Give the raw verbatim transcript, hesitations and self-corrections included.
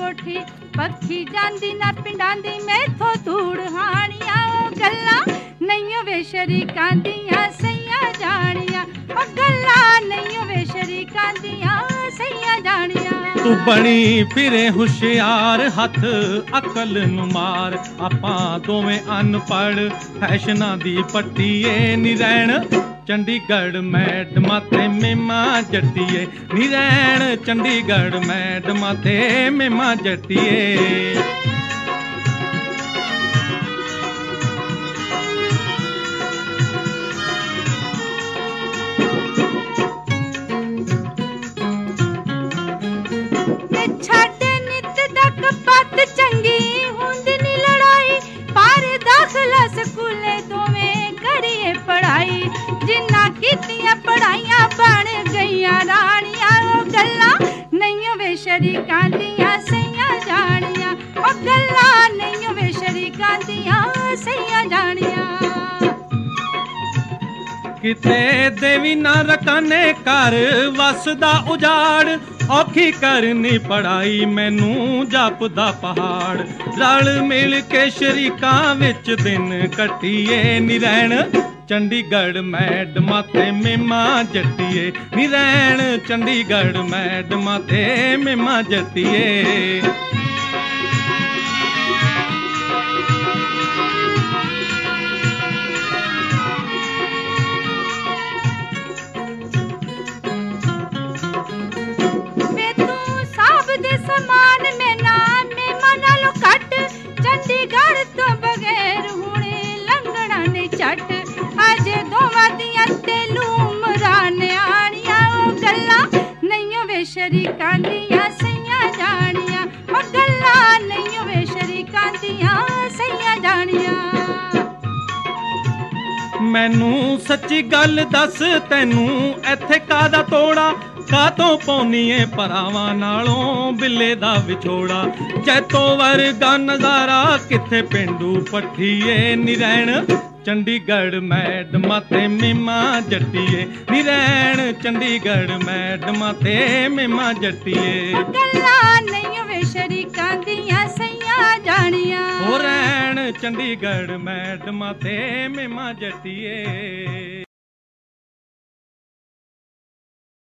कोठी पक्षी जांदी ना पिंडां दी मैथों धूड़ हाणियां ओ गल्लां नहीं वे शरीकां दियां सैयां जाणियां ओ गल्लां नहीं वे शरीकां दियां सैयां जाणियां। तू बनी फिरे हुशियार हथ अकल नू मार आपां दोवें अनपढ़ फैशनां दी पट्टीए नी रैण चंडीगढ़ मैडमां ते मेमा जट्टीए नी रैण चंडीगढ़ मैडमां ते मेमा जट्टीए। चंगी हुंद नी लड़ाई पर दाखला स्कूले दोवें करिए पढ़ाई जिन्ना कीतियां पढ़ाइयां बन गईयां राणियां ओ गल्लां नहीं वे शरीकां दियां सैयां जाणियां ओ गल्लां नहीं वे शरीकां दियां सैयां जाणियां। किते देवी ना रकाने कर वसदा उजाड़ औखी करनी पढ़ाई मैनू जपदा पहाड़ रल मिल के शरीकां विच दिन कट्टीए नी रैण चंडीगढ़ मैडमां ते मेमा जट्टीए नी रैण चंडीगढ़ मैडमां ते मेमा जट्टीए। समान में नाम में मनालो कट चंडीगढ़ तो बगैर हुणे लंघना नहीं चट अज दोवां दियां तेलू मराने आनियां ओ गल्लां नहीं वे शरीकां दियां सैयां जाणियां ओ गल्लां नहीं वे शरीकां दियां सैयां जाणियां। मैनू सच्ची गल दस तैनू इत्थे कादा तोड़ा कातों पौनीए भरावां नालों बिल्ले दा विछोड़ा जैतो वर्गा नज़ारा किथे पेंडू पट्ठीए नी रैण चंडीगढ़ मैडमां ते मेमा जट्टीए नी रैण चंडीगढ़ मैडमां ते मेमा जट्टीए। गल्लां नहीं वे शरीकां दियां सैयां जाणियां ओ रैण चंडीगढ़ मैडमां ते मेमा जट्टीए।